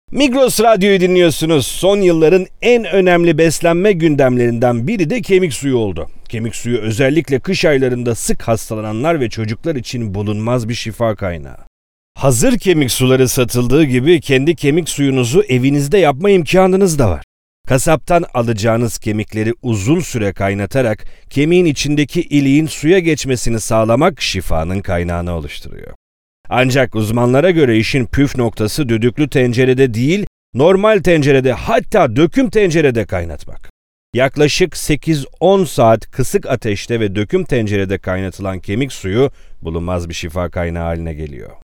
Migros Radyo'yu dinliyorsunuz. Son yılların en önemli beslenme gündemlerinden biri de kemik suyu oldu. Kemik suyu özellikle kış aylarında sık hastalananlar ve çocuklar için bulunmaz bir şifa kaynağı. Hazır kemik suları satıldığı gibi kendi kemik suyunuzu evinizde yapma imkanınız da var. Kasaptan alacağınız kemikleri uzun süre kaynatarak kemiğin içindeki iliğin suya geçmesini sağlamak şifanın kaynağını oluşturuyor. Ancak uzmanlara göre işin püf noktası düdüklü tencerede değil, normal tencerede hatta döküm tencerede kaynatmak. Yaklaşık 8-10 saat kısık ateşte ve döküm tencerede kaynatılan kemik suyu bulunmaz bir şifa kaynağı haline geliyor.